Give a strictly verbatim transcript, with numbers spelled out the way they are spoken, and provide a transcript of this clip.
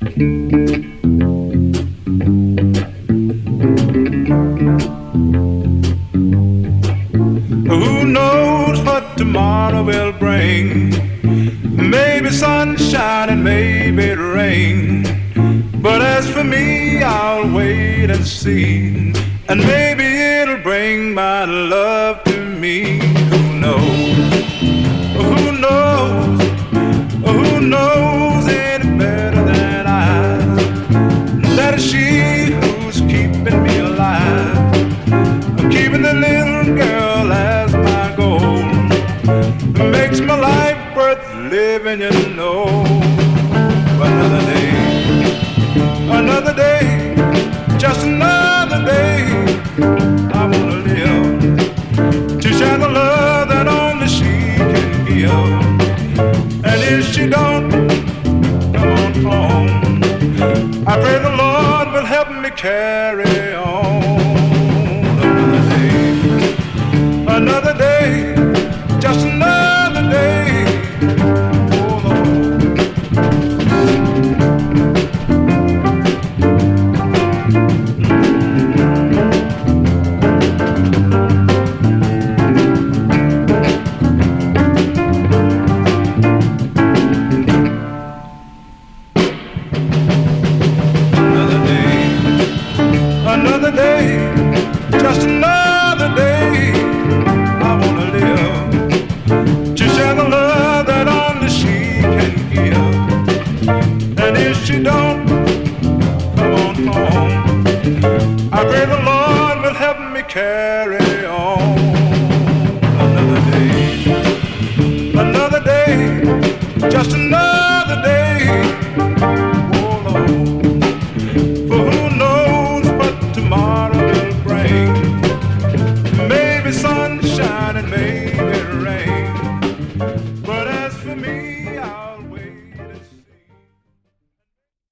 Who knows what tomorrow will bring? Maybe sunshine and maybe rain. But as for me, I'll wait and see. And maybe it'll bring my love to me. Who knows? Who knows? Who knows any better than I? That is she who's keeping me alive, keeping the little girl as my goal. Makes my life worth living, you know. Another day, another day, just another day. I wanna live to share the love that only she can give. And if she don't come on home, I pray the Lord will help me carry on. Another day, another day, just another day. Oh Lord. Another day, just another day. I wanna live to share the love that only she can give. And if she don't come on home, I pray the Lord will help me carry on. Another day, another day, just another day. Oh Lord. Tomorrow will bring maybe sunshine and maybe rain. But as for me,